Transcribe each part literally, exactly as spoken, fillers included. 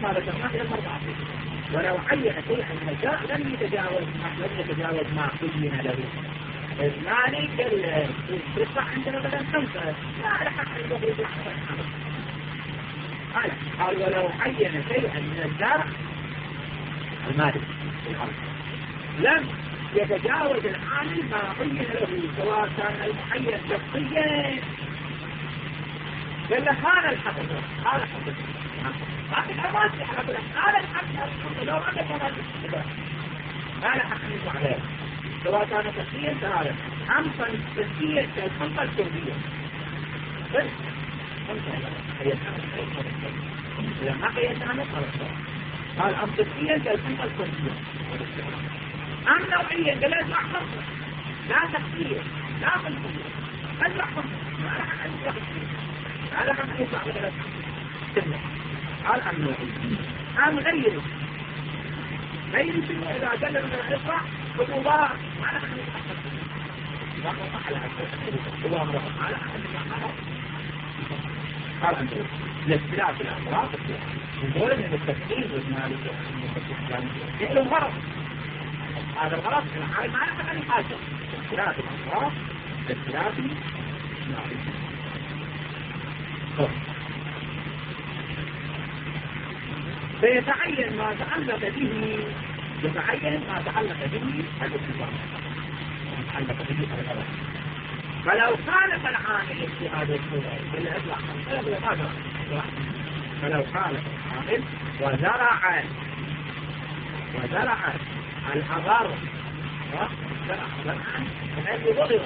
ما ذكرناه إلى الأربعة. ولو عين شيئا من الجاء لم يتجاوز لم يتجاوز ما قيم له. المالك الربح عندنا مثلا خمسة لا لحق عنده يطلع خمسة. قال ولو عين شيئا من الزرع المالك لم يتجاوز العامل ما قيم له سواء كان المعين شخصيا ولا كان الحقيقة هذا حقيقة. لكن أمات الحقيقة هذا الحقيقة لو أنك كمان هذا حقيقة عليه سواء كان تسليا فهذا خمسا تسليا كالخمسة الكردية بس خمسة هي إذا ما قيتنا نصر قال أم تسليا كالخمسة الكردية أم نوعيا قال لا يطلع خمسة لا تسليا لا خمسة أجرع خمسة ما لها أن تسليا هذا كان يطلع بثلاث سنة قال أم نوعيا أم غيره غير شنو إذا جل من الإسراء بالمضارع معنى أن يتحقق على الله مرحب على قال أنت الاختلاف الأمراض نقول أن التفكير والمالك يحلو الغرض هذا الغرض معنى أن حاجة اختلاف الأمراض الاختلاف المالك فيتعين ما تعلق به يتعين ما تعلق به الاختلاف تعلق به الغرض. فلو خالف العامل في هذا الصورة بالإطلاق فلو خالف العامل وزرع وزرع الأضر فهذا يضر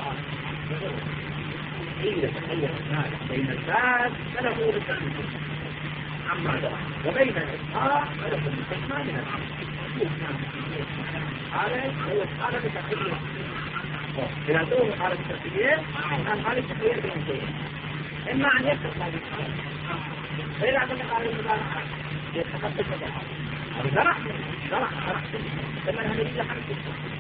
حين تخير المال بين الفاس فله بالتحميل عما زرع وبين الإسقاط فله بالتحميل من العمل هذا هو هذا بتحميل. إذا دور حالة التسلية أم حالة التسلية بين شيء إما أن يفتح هذه الحالة فإذا عندما قال المدارعة يتخطط المدارعة هذا زرع زرع زرع لما هذا يجب حالة التسلية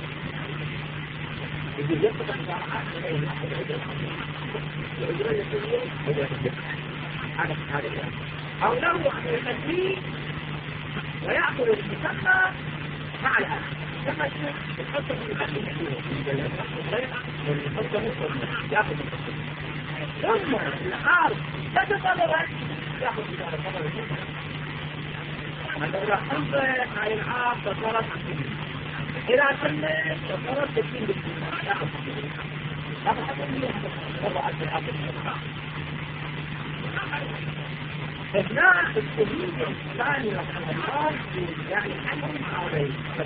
يجب يفتح المدارعة لأيه العجرة التسلية هذا هذا هذا أو له أن يتسليه ويأكل المسمى مع الآخر كما يحط في الأكل يأخذ ثم العارض لا تطلع يأخذ في هذا الخبر عندما حمد هاي العارض تصورت إذا سمت تصورت تكين بالسنة يأخذ يأخذ حتى من يأخذ في الأكل إثناء السبيل الثاني رحمه الله يعني حمل عليه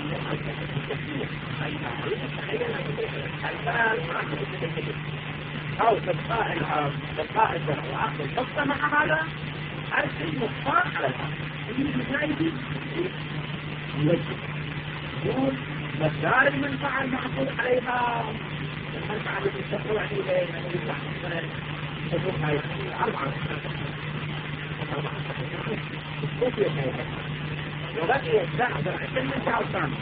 أو تبقاء العرض تبقاء الزرع وعقد الحصة مع هذا عرف المختار على العرض المسايدي يوجد يقول مقدار المنفعة المحصول عليها المنفعة التي تقوى عليها من يطلع تقول هاي أربعة وبقي الزرع زرعتين من شهر ثاني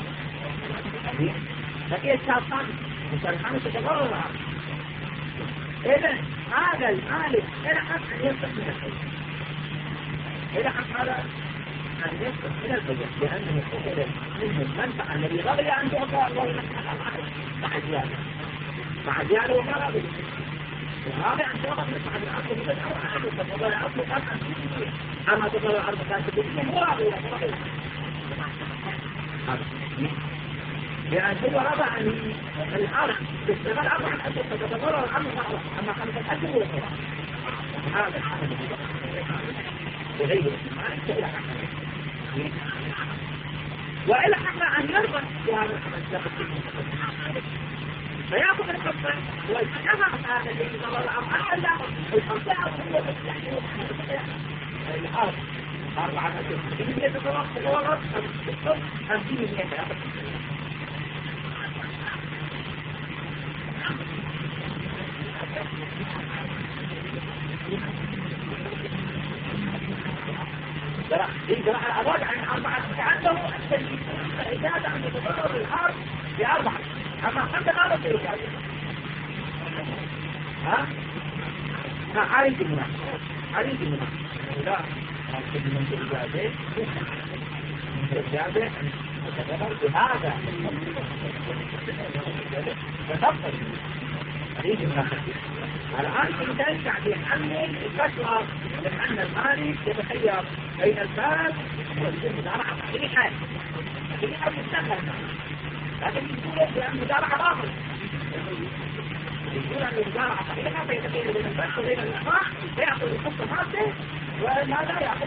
بقي الشهر ثاني وسرحانه تتغرر إذن هذا المالك إلى حق أن يصبح من الخير إلى حق هذا أن يصبح من الخير لأنه يقول منه المنفعة الذي غضي أن تعطى الله ينفع مع زيادة مع زيادة وما غضي وهذا أن تعطى من العقل بدأ وتفضل العقل قطعا أما تفضل العرض كانت تبقى هو غضي لأن هو رضع عن الأرض تشتغل أرض عن أجل فتتضرر الأرض نحوه أما خمسة أجل هو الخير هذا الحمد وغيره ما يستطيع وإلا حقا أن يرضى بهذا الحمد فيأخذ الحصة ويتحقق هذا الذي ضرر الأرض أحد الحمد هو الأرض أربعة أجل إذن يتطرق الورد خمسين مئة زرع دي زرع الأضاء عن أربعة عنده إجازة عن يتطرق الأرض بأربعة أما خمسة الأرض في الإجازة ها؟ ها حالي المناخ حالي المناخ لا لكن من الإجابة من الإجابة وتدبر بهذا فتفضل هذه المناخة الآن كنت أنشع في حمل الفتوى لأن المالك يتخير بين الفاس والمزارعة صحيحة صحيحة مستقلة لكن يقول بأن المزارعة باطل يقول أن المزارعة صحيحة فيتخير بين الفاس وبين الإصلاح فيأخذ الخطة فاسدة وماذا يأخذ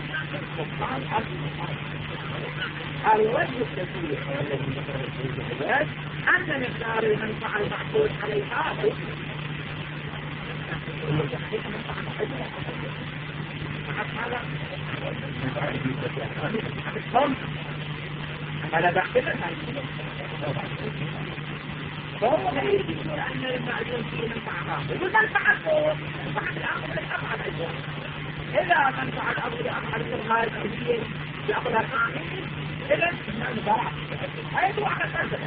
الوجه التسويق الذي ذكره الحجاج أن مقدار المنفعة المحصول عليها أنا بحثنا فهو لا يجب أن المعلوم فيه منفعة يقول منفعة منفعة الأمر لأبعد أجل إذا منفعة الأمر لأبعد الغاية الأمرية يأخذها كامل إذا المنفعة هذا هو على أساس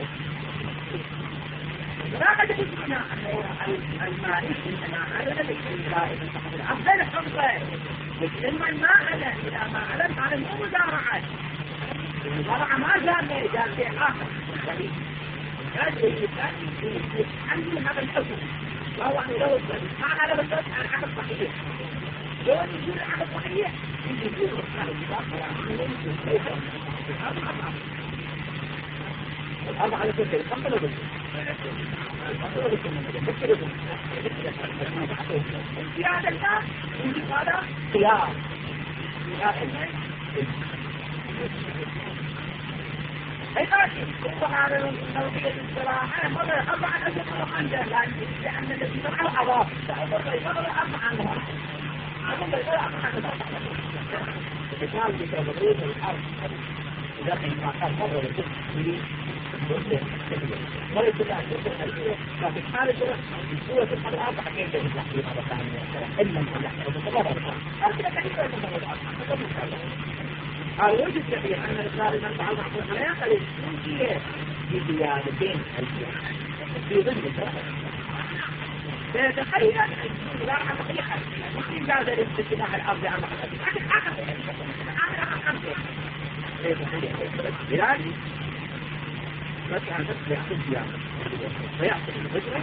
لا قد يكون المالك إنما على أفضل حفظه لما الماء إذا ما علم على مو مزارعة المزارعة ما جامعة جامعة آخر هذا الإنسان عندي هذا الحكم وهو أنه لو ما على بسرعة عن عقد صحيح لو يجب العقد صحيح يجب الأرض على كل شيء فقط لو في هذا الناس يجب هذا خيار أي ماشي طبعا التوقيت الصراحة مرة أربعة أشهر عنده لأن الذي فرعه أضاف مرة أربعة عنها أقول لك لا أربعة عنها مثال بتوقيت الأرض إذا كان كان مرة يجب مرة كلها لكن حالة هو تبقى الأربعة كيف يجب في هذا الثاني إلا من الله أرسل كثيرا من الله الوجه الصحيح أن الإصرار المنفعة المحصول لا يقل في زيادتين في ضمن الفرق فيتخيل المزارعة صحيحة ممكن بعد الاستثناء الأرض عن محصول لكن آخر آخر آخر خمسة لذلك مثلا تسلي يأخذ زيادة فيأخذ الفجرة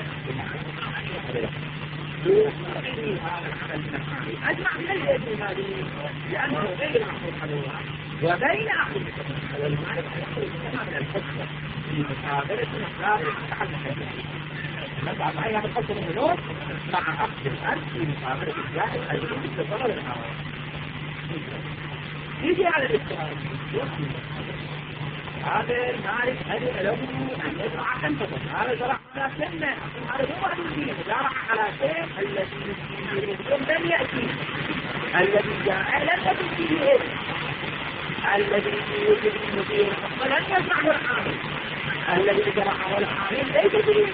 أجمع من اليد المالي لأنه غير محصول حلوة وبين أخذ المال من الحصة في مقابلة مقدار المتحدث نبع معي هذا الحصة من النور مع أخذ الأرض في مقابلة الجاهل الذي يتصل للحرارة يجي على الاستعارة هذا المالك أدل له أن يزرع خمسة هذا زرع على سنة هذا هو الدين زرع على سنة الذي لم يأتي الذي جاء لم يأتي فيه الذي يوجد المدير ولن يزرعه الحامل الذي زرعه الحامل ليس به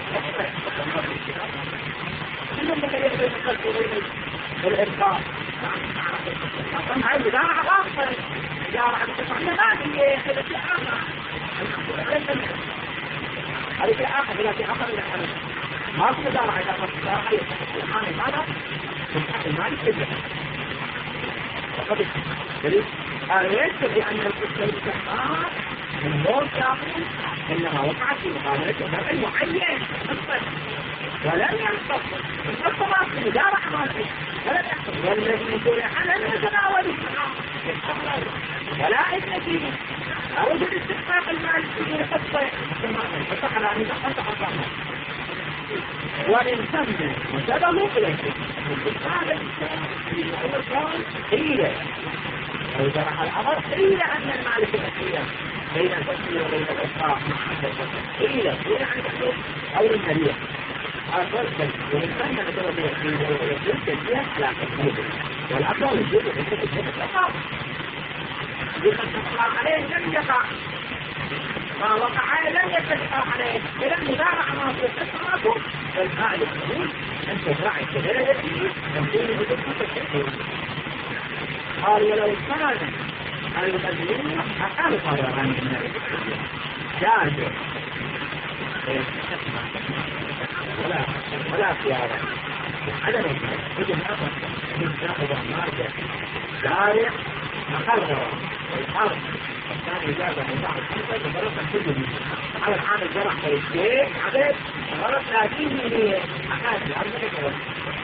كلهم بكريم يتقلقوا بالإرقاء طبعا زرع غاصة زرع بتصحيح ما هي خلفية آخر هذه في آخر إلى في آخر إلى حمل ما في زرع إذا قد زرع الحامل ماذا؟ المال يتجه فقد دليل أريد بأن الاستثمار من دور كافي إنما وقعت في مقابلة فرع معين ولم ينصف الصلاة في مدارة مالك ولم يحصل والذي يقول أنا لم يتناول ولا إذن فيه أريد الاستحقاق المال في الخطة فسحر عن الخطة حصانة ومن ثم وسببه إليه هذا الإنسان قيل أو جرح الأمر قيل أن المالك الأخير بين التسلية وبين الإصلاح قيل قيل عن التسلية أو للنبيع أفضل ومن ثم نتوى يجب تسلية على تسلية والأفضل يجب تسلية الأصلاح لقد تسلية عليه لم يقع ما وقع لم يتسلية عليه إذا مدارع ما في التصرف فالفاعل الصديق أن تزرع الشجرة التي تمكين بجسد الشيء قال ولو كان المدينة أقل قرارا من الإسلام جاز ولا ولا خيارا عدم يجب أن يأخذ مارجة جارع أخذ الحرب الثاني إجازة من بعض الحرب ومرة كله على العام الجرح في الشيء عدد مرة ثلاثين من أحد العام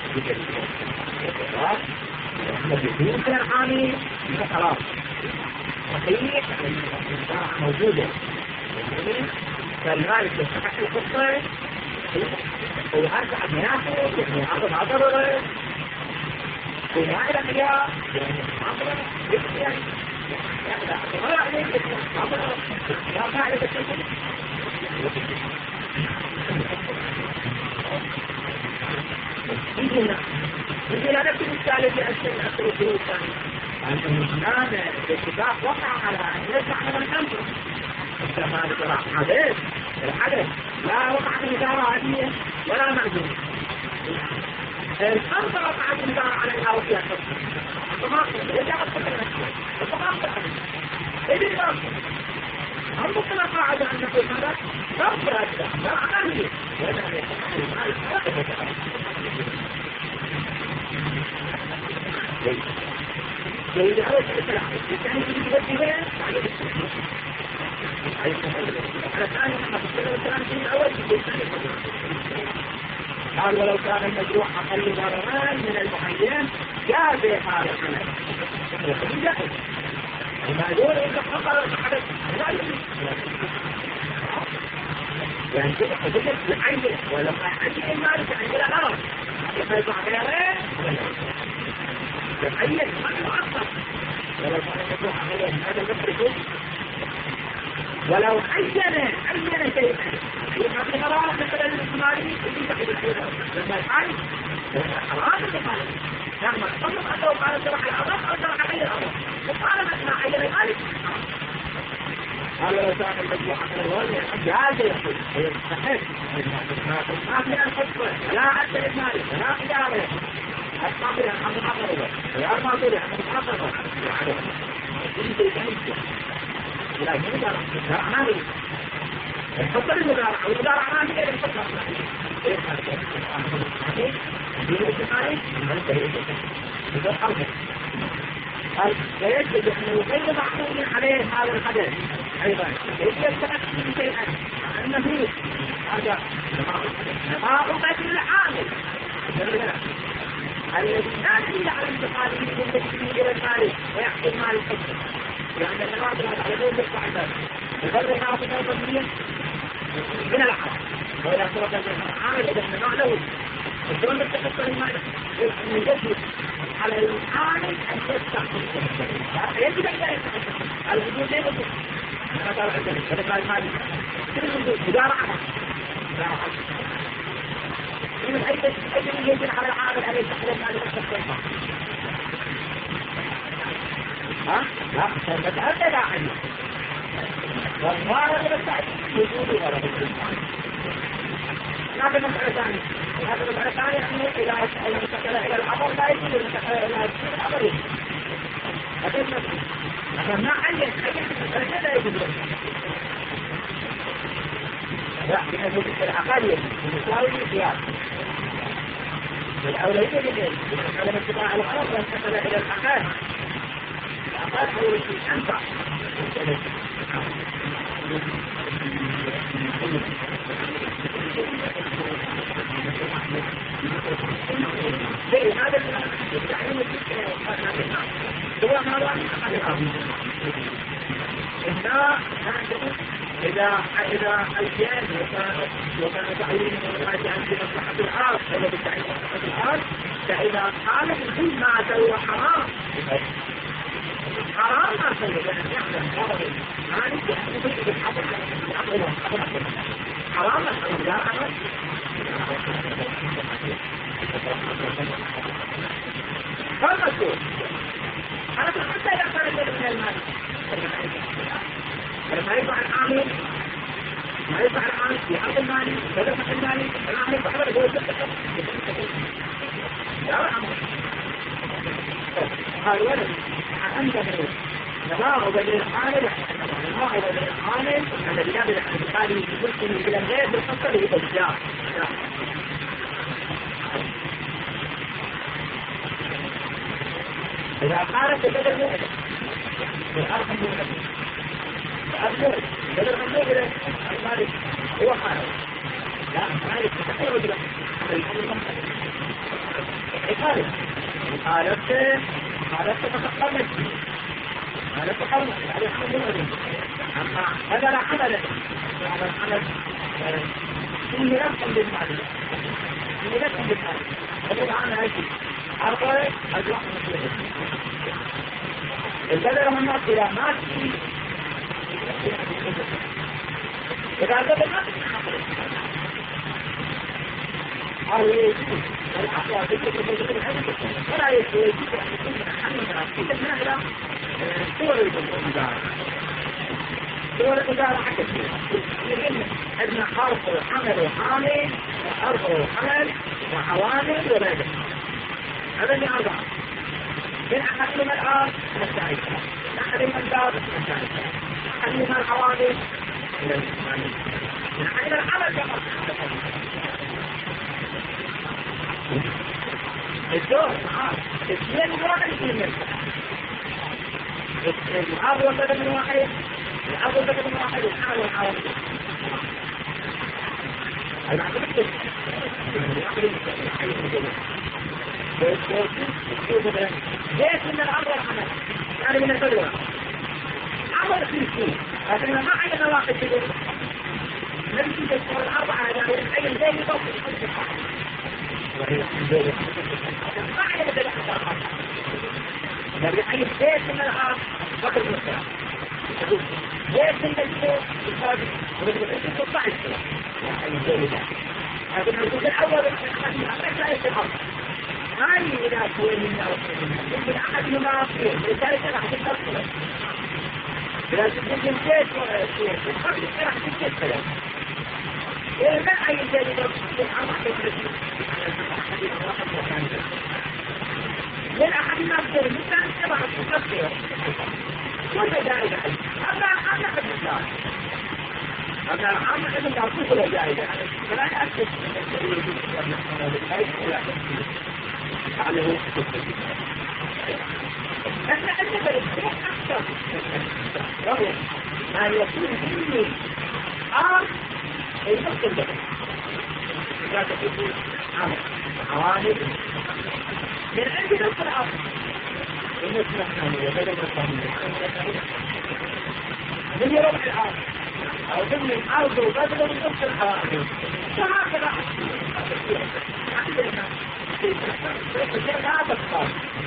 احنا بيكون كان حامي خلاص صحيح الجرح موجودة فالمالك يستحق القصة ويرجع بناته يعني عضب عضبه وما إلى خيار يعني عضبه يعني يعني ما عليك عضبه لا ما عليك يجينا يجينا نفس الثالث لأسفل أسفل الجروب أنت الآن الاتفاق وقع على أن يرجع على الأمر كما ذكر حدث الحدث لا وقع في إدارة عادية ولا معجزة الأمر وقع في إدارة على الأرض فيها الطباق يجعل الطباق إذن الأرض هم ممكن أقاعد أن نقول هذا لا أفضل لا أعلم جيد على السلام يعني يجب أن قال ولو كان المجروح أقل ضرران من المعين جاز إقامة الحمل وما دون إذا حصل الحدث يعني كده حدثت لحين ولما يحدث المالك عندنا غرض يفيض غيره يحيث أكثر ولو كان المجروح أقل هذا المفرد ولو عين عين شيئا يبقى في قرار مثلا الاجتماعي لما يفعل حرام الإقامة لما تصدق أنه قال شرح الأرض أو شرح غير الأرض وقال مثلا عين المالك قال لو كان المجموعة من الوالد جاز يقول يستحق ما في الخطبة لا عد المالك لا خياره الصابر عن المحضر ويا الماضي عن المحضر انت انت لا يقدر لا أعمالي الحضر المدارع والمدارع أعمالي غير الحضر ايه هذا دين الاتفاقي إذا حرمه قال فيجب أنه غير معقول عليه هذا الحدث أيضا يجب التأكد شيئا أن فيه هذا نفاقة العامل الذي لا دليل على انتقاله من تكفيه إلى المالك ويحصل مال الحكم يعني النواصل على دون الصعبات وغير النواصل الضمنية من العام وإذا صورة العامل إذا احنا نعلم الدول التكفل المالك يجب على العامل أن يستحق يجب أن يستحق الوجود ليه بطل أنا قال عندنا هذا قال المالك كل الوجود إدارة عمل إدارة عمل من أجل أجل يجب على العامل أن يستحق المالك التكفل ها؟ لا فتأذى لا عنه والله يستحق وجوده ولا بطل هذا مسألة ثانية هذا مسألة ثانية أنه إذا انتقل إلى الأمر لا يجب أن ينتقل إلى الأمر هذا المسألة لكن ما عين عين لا يجب لا بحيث الأقل المساوي للقياس الأولوية للإيه على اتباع الأمر وانتقل إلى الأقل الأقل هو الشيء أنفع ليه هذا التعليم هو هذا إذا إذا إذا الجان وكان تعليم الغاية عن مصلحة العار هذا بالتعليم مصلحة العار فإذا قال الكل ما سوى حرام حرام ما سوى يعني يعلم غرض مالك يحدث بالحظر حرام لا حرام فالمسؤول أنا حتى إذا كان من المال لما يدفع العامل ما يدفع العامل في حق المالي فدفع المالي العامل بحضر هو يدفع لا العمل قال ولد أنت نظام بدل العامل نظام بدل العامل الذي يعمل الحالي يمكن إلى الغير بالخطة للإبداع إذا قالت بدل الأرض من الأرض بدل من نقول المالك هو خالد لا مالك تحقير رجل خالد خالدت خالدت تتقمت هذا تحرك على حمل الأرض أما هذا لا حمل هذا الحمل فيه نفسا بالمعلومة فيه نفسا بالمعلومة فقد عنها شيء عرضي أجواء مسلمة البدل من الناس إلى ما تشيء إذا البدل ما تشيء قالوا يجب الأحوال ولا يجب أن يكون حملنا في تجمعنا صور الإدارة صور الإدارة حكت عندنا حرف وحمل وحامل وحرف وحمل وحوامل وبادئ هذا اللي أربعة من أحدهما الآن نستعيد من أحدهما الباب نستعيد من أحدهما الحوامل من أحدهما الحمل كما الدور اثنين واحد اثنين الأرض والبدن من واحد الأرض والبدن من واحد الحمل والحوامل ليش من الأمر والحمل يعني من البلوى عمل في السوق لكن ما عندنا واحد كده نمشي بالصور الأربعة يعني أي زي يطوف ما عندنا بدأ حتى نبي حي ليش من الأرض فقط المسرح ليش من السوق الفاضي ونبي تطلع السوق يعني زي ده لكن الجزء الأول لا يستحق هاي إذا سوى منا يمكن أحد مما أصير لذلك راح تتصل إذا تجد الجيش الخبر راح تتصل إذا ما أي شيء من أحد ما أصير مثلا راح تتصل كل ذلك أما أنا أحد الإسلام أنا أنا أنا أعطيك ولا جائزة فلا أكتب عليه احنا عندنا بالإسلام أكثر ما يكون فيه آر النقطة البدن لا تكون عمل عوامل من عند نقطة الأرض بالنسبة لنا بدل الصحيح من يربع الأرض أو ضمن الأرض وبدل من نقطة الحوامل فهكذا لا تختار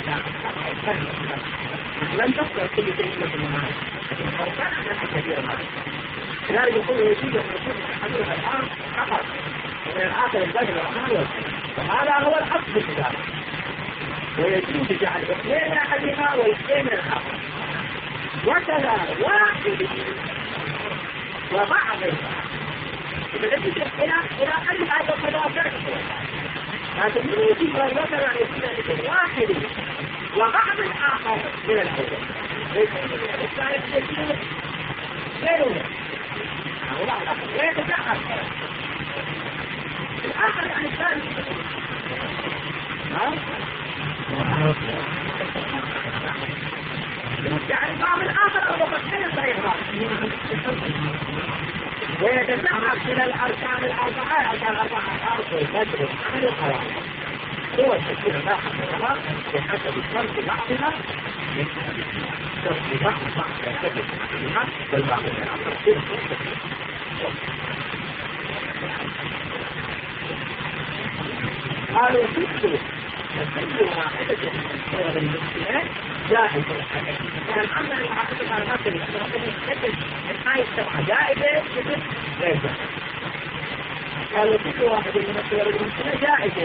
لن تختار كل شيء في المعاني لكن الفرقان عندنا كثير معنى لذلك يقول يجوز أن يكون تحدثها الآن فقط من الآخر البدل والعمل وهذا هو الأصل في الكتاب ويجوز جعل اثنين من أحدهما واثنين من الآخر وكذا واحد وبعض إذا نجد إلى إلى أن هذا الخلاف لكن يجب أن يكون عن اثنين واحد وبعض الآخر من الأول ليس الثالث غيره لا يتجعل الآخر عن الثالث يعني بعض الآخر أو بقتين صحيح ويتسحب إلى الأركان الأربعة أركان الأربعة الأرض والفجر والحمل والقرار هو التكبير الآخر والقرار بحسب الشرط بعضها من شرط بعض بعض يرتبط بها والبعض من الأمر قالوا فكروا فكروا واحدة من الصور المسلمات جائزة كان عمل العقد على المثل يقول الحاية السبعة جائزة غير جائزة قالوا فكروا واحدة من الصور المسلمات جائزة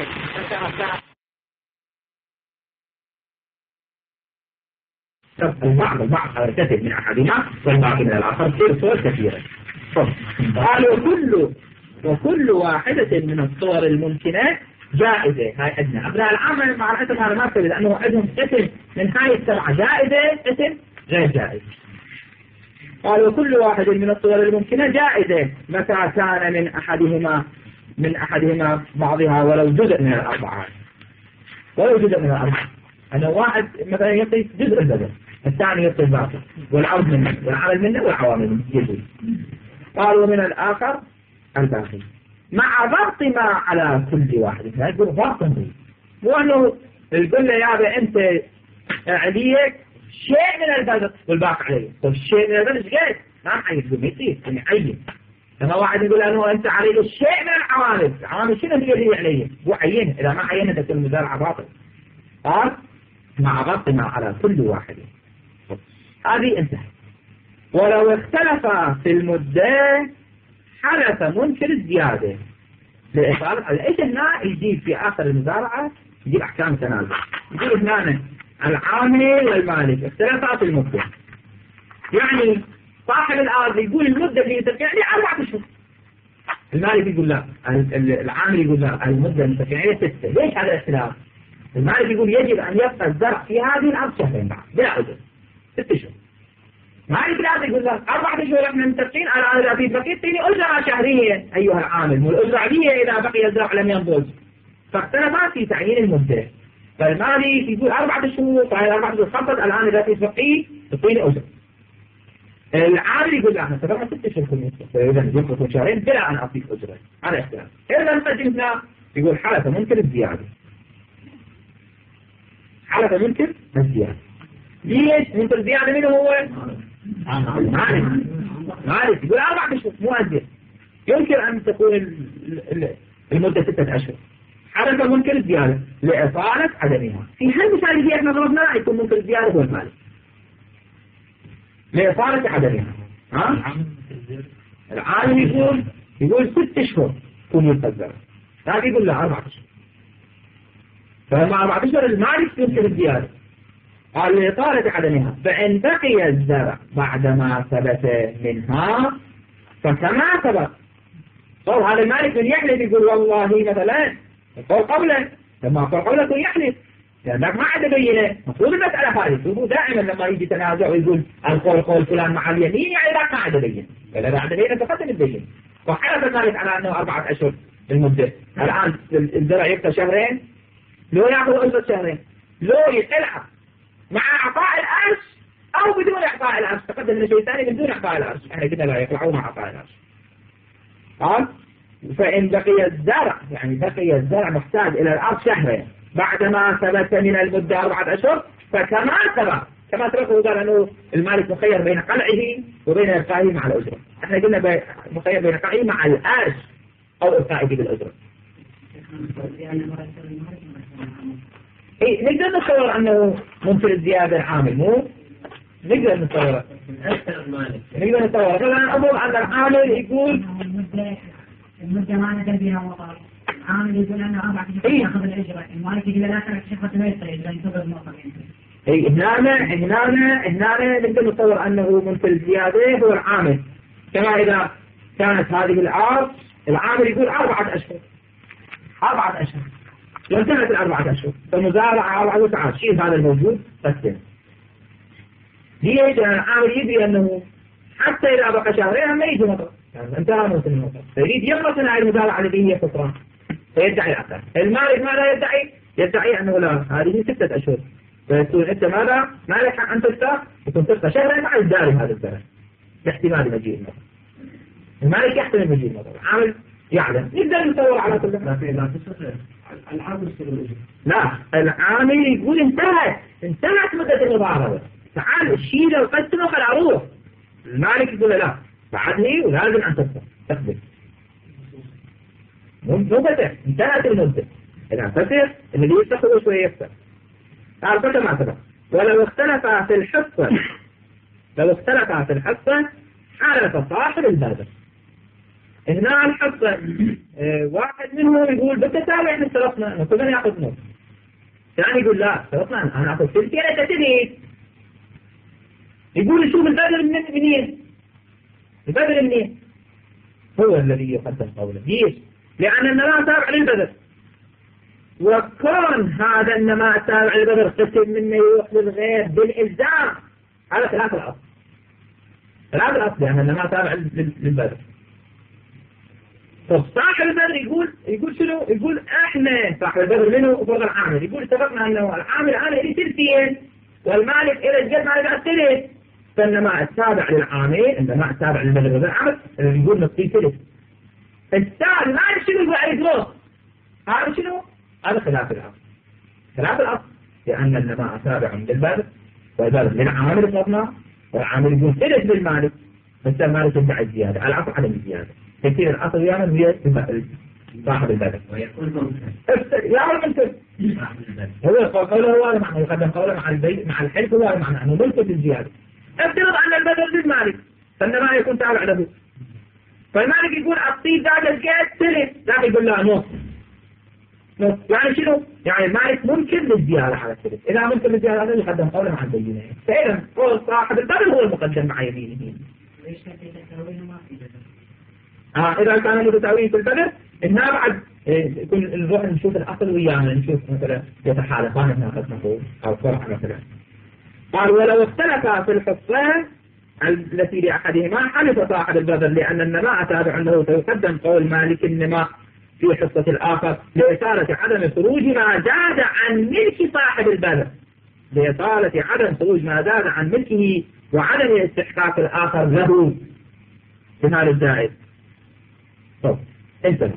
تبقى بعض البعض يرتكب من أحدهما والبعض من الآخر تصير صور كثيرة قالوا كل وكل واحدة من الصور الممكنات جائزة هاي عندنا أبناء العامة مع الأسف هذا ما كذا لأنه عندهم اسم من هاي السبعة جائزة اسم غير جائز قالوا كل واحد من الصور الممكنة جائزة متى كان من أحدهما من أحدهما بعضها ولو جزء من الأربعة ولو جزء من الأربعة أنا واحد مثلا يقيس جزء البدن الثاني يبقي الباقي والعرض منه والعمل منه والعوامل منه يجوز. قال ومن الآخر الباقي مع ضبط ما على كل واحد. يقول ضبط منه مو أنه يقول له يا أنت عليك شيء من البذر والباقي عليه. طيب الشيء من البذر ايش قال؟ ما معين يقول ما يصير يعني عين. لما واحد يقول أنه أنت عليك شيء من العوامل، العوامل شنو هي اللي عليه؟ مو عين. إذا ما عينت تكون المزارعة باطل. قال مع ضبط ما على كل واحد. هذه انتهت. ولو اختلف في المدة حدث منكر الزيادة لإطالة. ايش هنا يجيب في آخر المزارعة يجيب أحكام تنازع. يقول هنا العامل والمالك اختلفا في المدة. يعني صاحب الأرض يقول المدة اللي تركعني أربعة أشهر، المالك يقول لا، العامل يقول لا المدة المتكعية ستة. ليش هذا الاختلاف؟ المالك يقول يجب أن يبقى الزرع في هذه الأرض شهرين بعد بلا أجر ست شهور. مالك لا يقول لا أربعة أشهر احنا متفقين على أجر في بقيت تيني أجرة شهرية أيها العامل، والأجرة عليه إذا بقي الزرع لم ينضج. فاختلفا في تعيين المدة. فالمالك يقول أربعة شهور، فهي أربعة شهور خلصت الآن إذا تبقي تعطيني أجر. العامل يقول لا احنا اتفقنا ست شهور كل فإذا ينقصوا شهرين بلا أن أعطيك أجرة. هذا اختلاف. إذا نقدمنا يقول حالة منكر الزيادة. حالة منكر الزيادة. ليش منكر الزيادة منه هو؟ مالك. مالك يقول أربعة شهور مو أزيد. يمكن أن تكون المدة ستة أشهر. حالة منكر الزيادة لإطالة عدمها. في هالمثال اللي احنا ضربناه يكون منكر الزيادة هو المالك. لإطالة عدمها. ها؟ العالم يقول يقول ست اشهر تكون يتقدر. هذا يقول لا أربعة اشهر. فلما أربعة اشهر المالك يمكن الزيادة. قال لإطالة عدمها فإن بقي الزرع بعدما ثبت منها فكما ثبت. طول هذا المالك من يحلف يقول والله مثلا القول قبله لما قول قبله يكون يحلف لأنك ما عاد بينه. مفروض المسألة هذه تقول دائما لما يجي تنازع ويقول القول قول فلان مع اليمين يعني ذاك ما عاد بين. فإذا ما عاد بين فقط البين. وحلف المالك على أنه أربعة أشهر المدة. الآن الزرع يبقى شهرين لو يأخذ أجرة شهرين لو يتلعب مع إعطاء الأرش أو بدون إعطاء الأرش. تقدم لنا شيء ثاني بدون إعطاء الأرش. احنا قلنا لا يطلعوا مع إعطاء الأرش. قال فإن بقي الزرع يعني بقي الزرع محتاج إلى الأرض شهرين بعدما ثبت من المدة أربعة أشهر فكما ثبت. كما ثبت هو قال أنه المالك مخير بين قلعه وبين إلقائه مع الأجرة. احنا قلنا مخير بين قلعه مع الأرش أو إلقائه بالأجرة. إيه نقدر نتصور أنه ممكن الزيادة العامل مو نقدر نتصور نقدر نتصور مثلا أقول أن العامل يقول المدة ما نقدر بها وطار. عامل يقول أنه أربعة شهور يأخذ الأجرة. المالك يقول لا ترك شهر ما يصير إذا ينتظر النقطة. إيه هنا هنا هنا نقدر نتصور أنه ممكن الزيادة هو العامل. كما إذا كانت هذه الأرض العامل يقول أربعة أشهر أربعة أشهر وانتهت الأربعة أشهر فالمزارعة أربعة وتعال شيء هذا الموجود قسم. ليش العامل يدري أنه حتى إذا بقى شهرين ما يجي مطر يعني انتهى موسم المطر فيريد يخلص من هذه المزارعة التي هي خسران فيدعي الأكثر. المالك ماذا يدعي؟ يدعي أنه لا هذه ستة أشهر فيكون أنت ماذا؟ مالك أن تفتح يكون تفتح شهرين مع الداري هذا الزرع باحتمال مجيء المطر. المالك يحتمل مجيء المطر العامل يعلم يقدر يصور على كل حال. العامل لا العامل يقول انتهت انتهت مدة المضاربة تعال الشيء لو قسمه خل أروح. المالك يقول لا بعدني ولازم أن تفتح تقبل مو فتح انتهت المدة. إذا فتح اللي يفتحه شوية يفتح. تعال فتح ما فتح. ولو اختلف في الحصة لو اختلف في الحصة حالة صاحب البادر. هنا الحصة اه واحد منهم يقول بالتساوي احنا اشترطنا كلنا ياخذ نص. ثاني يقول لا اشترطنا انا اخذ ثلثين انت ثلث. يقول شوف البادر من منين؟ البذر منين؟ هو الذي يقدم قوله. ليش؟ لأن النماء تابع للبذر وكون هذا النماء تابع للبذر قسم منه يروح للغير بالإلزام. هذا خلاف الأصل خلاف الأصل لأن النماء تابع للبذر. فصاحب البذر يقول يقول شنو؟ يقول احنا صاحب البذر منه وفرض العامل يقول اتفقنا أنه العامل أنا لي ثلثين والمالك إلى الجد مالك الثلث، فالنماء التابع للعامل النماء التابع للبذل والعمل اللي يقول نصفي ثلث. الثاني مالك شنو يقول عليه فلوس؟ هذا شنو؟ هذا خلاف الأصل. خلاف الأصل لأن النماء تابع للبذل والبذل للعامل الصفنا، والعامل يقول ثلث للمالك، بس المالك يدعي الزيادة على الأصل عدم الزيادة. كثير الأصل يعني هي صاحب البذل ويكون ممكن يا هو المنتج هو قوله هو هذا معنى يقدم قوله مع البيع مع الحلف هو هذا معنى أنه منتج الزيادة. افترض أن البذل للمالك فإنما يكون تابع له، فالمالك يقول أعطيه ذاك الجهد ثلث، لا يقول لا نص نص. يعني شنو؟ يعني المالك ممكن للزيادة على الثلث، إذا ممكن للزيادة هذا يقدم قوله مع البينة. فإذا قول صاحب البذل هو المقدم مع يمينه. ليش كانت تساويها ما في بذل؟ آه إذا كان متساويين في البذل إنها بعد يكون نروح نشوف الأصل ويانا نشوف مثلا يتحالفان اثناء قسمه أو فرع مثلا. قال ولو اختلفا في الحصة التي لأحدهما حلف صاحب البذل لأن النماء تابع له، فيقدم قول مالك النماء في حصة الآخر لإثارة عدم خروج ما زاد عن ملك صاحب البذل، لإثارة عدم خروج ما زاد عن ملكه وعدم استحقاق الآخر له بمال الزائد. طب انتبه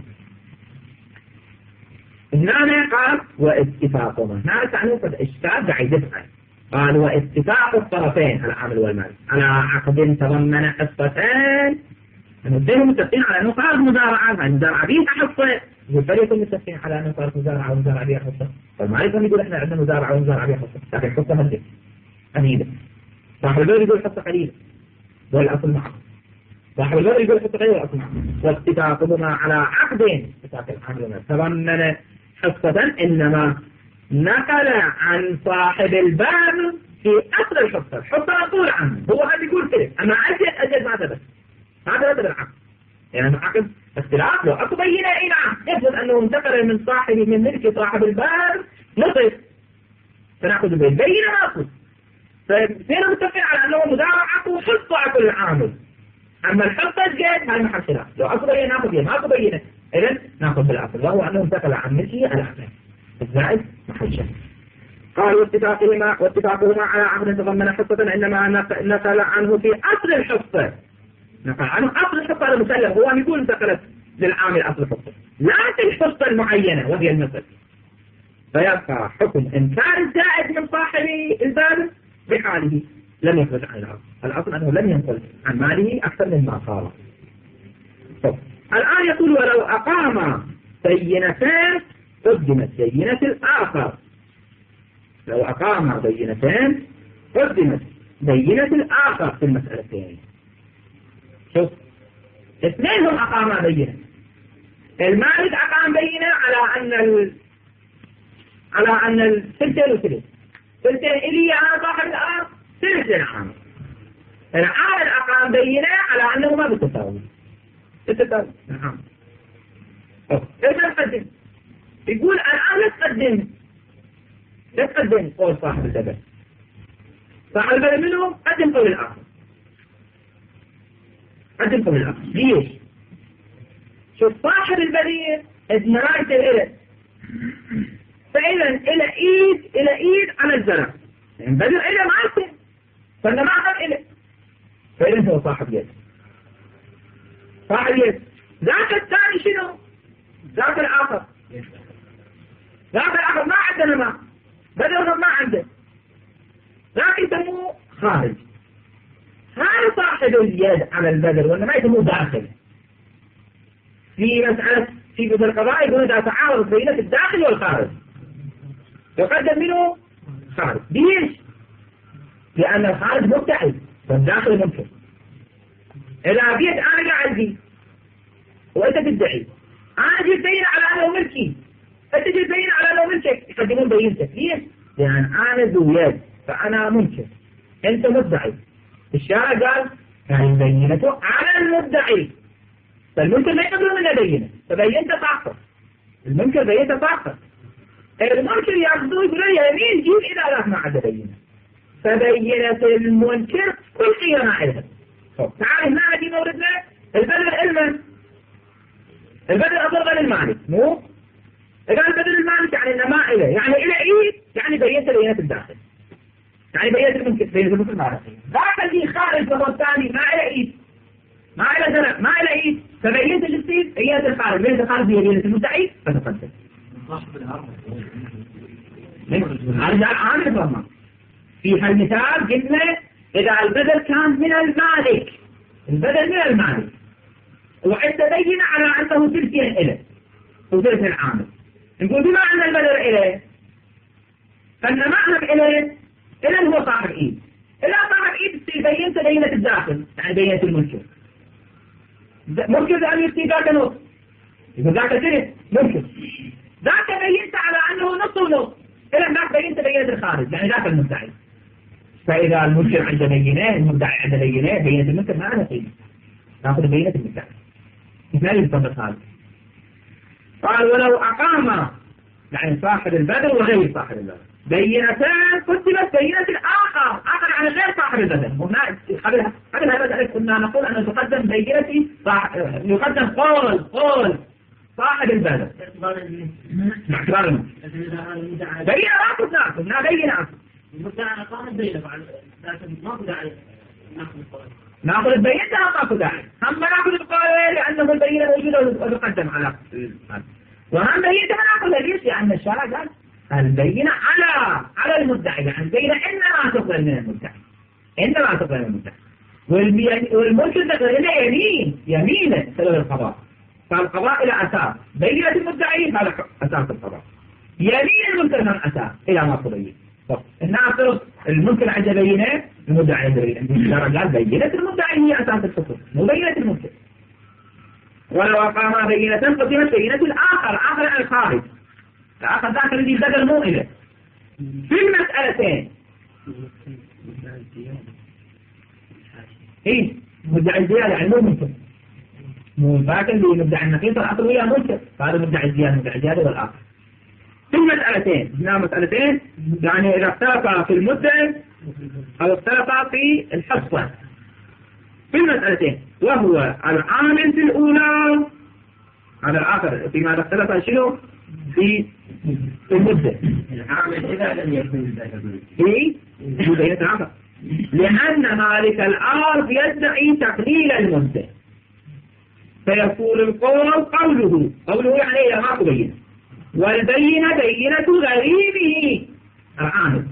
هنا قال واتفاقهما، هنا تعنيف الإشكال بعيد يفعل. قال واتفاق الطرفين العامل والمالك على عقد تضمن حصتين، نبدأهم متفقين على أنه صارت مزارعة، المزارعة بيها حصة، والفريق متفقين على أنه صارت مزارعة ومزارعة بيها حصة. فالمالك يقول إحنا عندنا مزارعة ومزارعة بيها حصة، لكن حصة مهدئة أميدة. صاحب البذل يقول حصة قليلة والأصل معه، صاحب البذل يقول حصة قليلة والأصل معه. واتفاقهما على عقدين اتفاق العامل والمالك تضمن حصة إنما نقل عن صاحب البذل في أصل الحصة، الحصة مقول عنه هو هذا يقول كده، أما أجد أجد ما ثبت هذا ثبت العقد. يعني العقد اختلاف لو أكو بينة إيه نعم يثبت أنه انتقل من صاحب من ملك صاحب البذل نصف، فنأخذ بالبينة نأخذ، ففينا متفقين على أنه مزارعة وحصة كل عامل. أما الحصة الجاد هاي محل خلاف، لو أكو بينة نأخذ بينة، ما أكو بينة إذن نأخذ بالأصل، وهو أنه انتقل عن ملكه الأصل الزائد محل شك. قال واتفاقهما واتفاقهما على عقد تضمن حصة إنما نقل عنه في أصل الحصة، نقل عنه أصل الحصة هذا مسلم، هو يقول انتقلت للعامل أصل الحصة لا في الحصة المعينة وهي المثل، فيبقى حكم إنكار الزائد من صاحب البذل بحاله لم يخرج عن الأصل. الأصل أنه لم ينقل عن ماله أكثر مما قال. الآن يقول ولو أقام بينتين قدمت بينة الآخر، لو أقام بينتين قدمت بينة الآخر في المسألتين. شوف اثنين هم أقاما بينة، المالك أقام بينة على أن ال... على أن الثلثين وثلث ثلثين إلي أنا صاحب الأرض ثلث للعامل، العامل أقام بينة على أنه ما بتساوي بتساوي نعم. إيش نقدم؟ يقول الآن لا تقدم لا تقدم قول صاحب البذل، صاحب البذل منهم قدم قول الآخر، قدم قول الآخر. ليش؟ شوف صاحب البذل إذن رايت الإلد، فإذا إلى إيد إلى إيد على الزرع، يعني بدل إلى معسل فإنه ما أخذ إلى، فإذا هو صاحب يد صاحب يد. ذاك الثاني شنو؟ ذاك الآخر ذاك الآخر ما عندنا ما بدل ما عنده، ذاك يسموه خارج. هذا صاحب اليد على البذل ولا ما يسموه داخل. في مسألة في مثل القضاء يقول إذا تعارض بين الداخل والخارج يقدم منه خارج. ليش؟ لأن الخارج مبتعد والداخل ممكن. إذا بيت أنا عندي وأنت تدعي أنا جيت بين على أنه ملكي، أنت جيت بين على أنه ملكك، يقدمون بينتك. ليش؟ لأن أنا ذو يد فأنا ممكن، أنت مدعي. الشارع قال البينة على المدعي، فالممكن ما يقدرون منه بينة، فبينت تعقل الممكن بينت تعقل. المنكر يأخذوه يقولون يمين جيب إذا لا ما عاد بينة، فبينة المنكر كل شيء ما عليها. تعال هنا نجي موردنا البدل علما، البدل أضرب للمالك مو قال البدل المالك يعني إنما إله يعني إلى إيه يعني بينت بينة الداخل. يعني بينة المنكر بينة المنكر ما له ذاك اللي خارج وهو الثاني ما له ايد ما له ذنب ما له ايد فبينة الجسيد بينة الخارج بينة الخارج هي بينة المدعي فتقدم صاحب الأرض هذا عامل الضمان في هالمثال قلنا إذا البدل كان من المالك البدل من المالك وأنت بين على أنه ثلثين إله وثلث العامل نقول بما أن البدل إله فإن معنى إله إله هو صاحب إيد إذا صاحب إيد تصير بينت بينة الداخل يعني بينة المنكر ممكن أن يصير ذاك نص يقول ذاك ثلث ممكن ذاك بينت على أنه نص ونص إذا ذاك بينت بينة الخارج يعني ذاك المدعي فإذا المنكر عند بيناه المدعي عند بيناه بينة المنكر ما لها قيمة ناخذ بينة المدعي ما ينطبق هذا قال ولو أقام يعني صاحب البدل وغير صاحب البدل بينتان قدمت بينة الآخر آخر عن غير صاحب البدل هنا قبل قبل هذا كنا نقول أن تقدم بينة يقدم قول قول صاحب البدل باعتبار المنكر بينة ناخذ ناخذ لا بينة ناخذ المدعي أقام البينة بعد لكن ما في داعي ناخذ القول ناخذ البينة لا ناخذ داعي هم ناخذ القول لأنه البينة موجودة وتقدم على وهم بينة ما ناخذها ليش لأن الشرع قال البينة على على المدعي يعني البينة إنما تقبل من المدعي إنما تقبل من المدعي والمنكر تقبل له يمين يمينه سبب القضاء فالقضاء إلى أساس بينة المدعي على أساس القضاء يمين المنكر من أساس إلى ما تبين الناصر المنكر عند بينه المدعي عند بينه الشرع قال بينة المدعي هي أساس الحكم مو بينة المنكر ولو أقام بينة قدمت بينة الآخر آخر عن الخارج الآخر ذاك الذي بدل مو إله في المسألتين إيه مدعي الزيادة يعني مو منكر مو ذاك اللي مدعي النقيصة الأصل وياه منكر فهذا مدعي الزيادة مدعي الزيادة والآخر في المسألتين هنا مسألتين يعني إذا اختلف في المدة أو اختلف في الحصة في المسألتين وهو العامل في الأولى على الآخر فيما إذا اختلف شنو في المدة العامل إذا لم يكن ذلك في بينة الآخر لأن مالك الأرض يدعي تقليل المدة فيقول القول قوله قوله يعني إذا ما تبين والبينة بينة غريبه العامل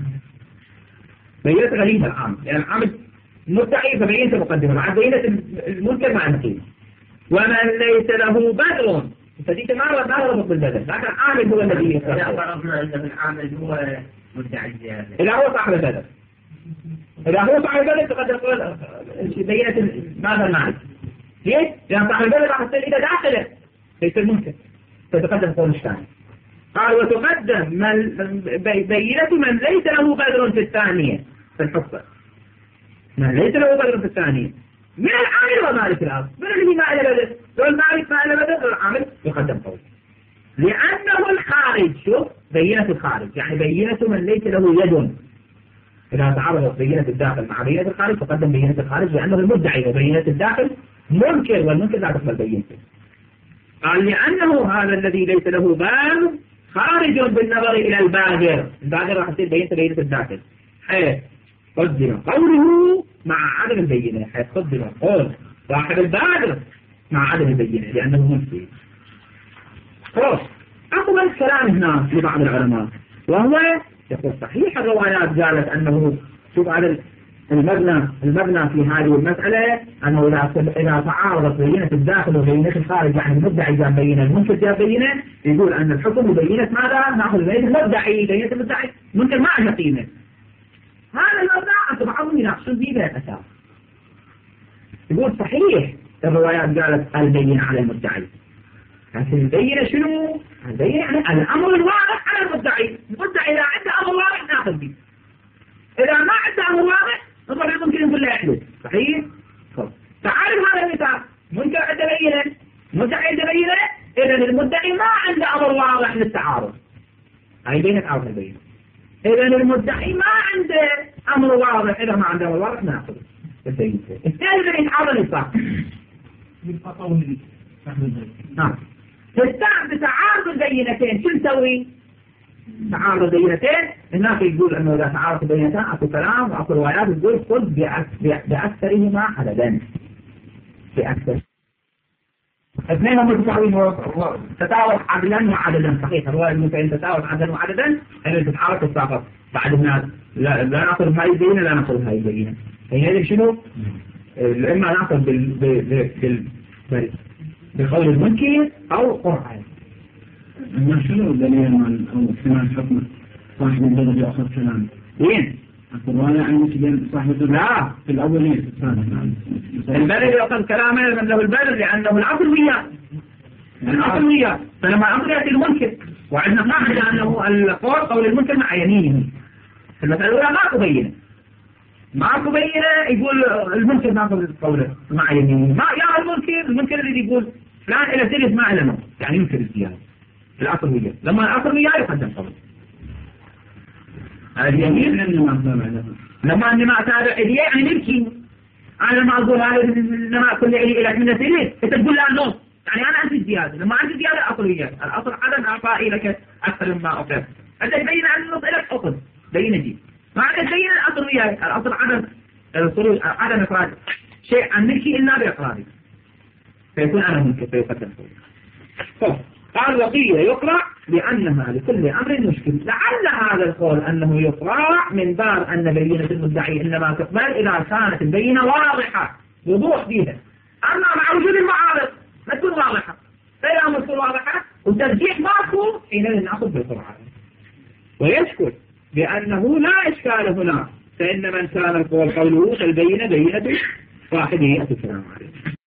بينة غريبه العامل لأن يعني العامل مدعي فبينة مقدمة مع بينة المنكر مع النقيض ومن ليس له بدر فديك ما ما ربط بالبدل لكن العامل هو الذي يختار إذا فرضنا أن العامل هو مدعي الزيادة إذا هو صاحب البدل إذا هو صاحب البدل تقدر تقول بينة ماذا المعنى ليش؟ لأن صاحب البدل راح تصير إذا داخله ليس المنكر فتقدم قول الثاني قال وتقدم من بينة من ليس له بدر في الثانية في الحصة من ليس له بدر في الثانية من العامل ومالك الأرض من الذي ما إلى بدر والمالك ما إلى بدر العامل يقدم قول لأنه الخارج شوف بينة الخارج يعني بينة من ليس له يد إذا تعرضت بينة الداخل مع بينة الخارج تقدم بينة الخارج لأنه المدعي وبينة الداخل منكر والمنكر لا تقبل بينته قال لأنه هذا الذي ليس له بال خارج بالنظر إلى الباهر الباهر راح تصير بينة بينة الداخل حيث قدم قوله مع عدم البينة حيث قدم قول صاحب الباهر مع عدم البينة لأنه منكر خلاص أقبل الكلام هنا لبعض العلماء وهو يقول صحيح الروايات قالت أنه شوف على المبنى المبنى في هذه المسألة أنه إذا إذا تعارضت بينة الداخل وبينة الخارج يعني المدعي جاب بينة المنكر جاب بينة يقول أن الحكم بينة ماذا؟ نأخذ بينة المدعي بينة المدعي منكر ما عنده قيمة هذا المبنى أنت بعضهم يناقشون به بالأساس يقول صحيح الروايات قالت البينة على المدعي لكن البينة شنو؟ البينة يعني الأمر الواضح على المدعي المدعي إذا عنده أمر واضح نأخذ به إذا ما عنده أمر واضح نظر ممكن يقول لا يحدث صحيح؟ تعالوا هذا المثال منكر عنده بينة مدعي عنده بينة إذا المدعي ما عنده أمر واضح للتعارض هاي بينة تعارض البينة إذا المدعي ما عنده أمر واضح إذا ما عنده أمر واضح نأخذ البينة الثاني اللي يتعارض الصح نعم تستعب بتعارض البينتين شو نسوي؟ تعارض بينتين، هناك يقول أنه إذا تعارض بينتين أكو كلام وأكو روايات تقول خذ بأكثرهما عددا بأكثر اثنين متساويين تتاوت عدلا وعددا صحيح. الرواية المتين تتاوت عدلا وعددا أن تتعارض الساقط بعد الناس لا لا نأخذ هاي البينة لا نأخذ هاي البينة. هي شنو؟ إما نأخذ بال بال بال بالقول المنكر أو قرآن. أما شنو الدليل أو احتمال حكم صاحب البلد يأخذ كلام؟ وين؟ الرواية عن مثل صاحب البلد لا في الأولين البلد يأخذ كلامه من له البلد لأنه العقل وياه العقل وياه. فلما أمر يأتي المنكر وعندنا قاعدة أنه القول قول المنكر مع يمينه. المسألة الأولى ماكو بينة ماكو بينة يقول المنكر ناخذ قوله مع يمينه. ما يا المنكر المنكر اللي يقول فلان إلى سلف ما إلى نص يعني ينكر الزيادة العقل وياه. لما العقل وياه يقدم قوله اليمين لما أني ما أتابع إليه يعني ملكي. أنا لما أقول هذا لما أكون إلي إلى من سلف أنت تقول لا نص يعني أنا أنت الزيادة. لما أنت الزيادة العقل وياه الأصل عدم أعطائي لك أكثر مما أعطيك. أنت تبين عن النص إليك أصل بين دي ما أنت تبين الأصل وياه الأصل عدم الخروج عدم إخراج شيء عن ملكي إلا بإقراري فيكون أنا ممكن فيقدم قوله. قال الوقية يقرأ لأنها لكل أمر مشكل. لعل هذا القول أنه يقرأ من باب أن بينة المدعي إنما تقبل إذا كانت البينة واضحة وضوح فيها. أما مع وجود المعارض لا تكون واضحة فإذا ما تكون واضحة وترجيح ماكو حينئذ نأخذ بالقرآن. ويشكر بأنه لا إشكال هنا فإن من كان القول قوله فالبينة بينة صاحبه السلام عليكم.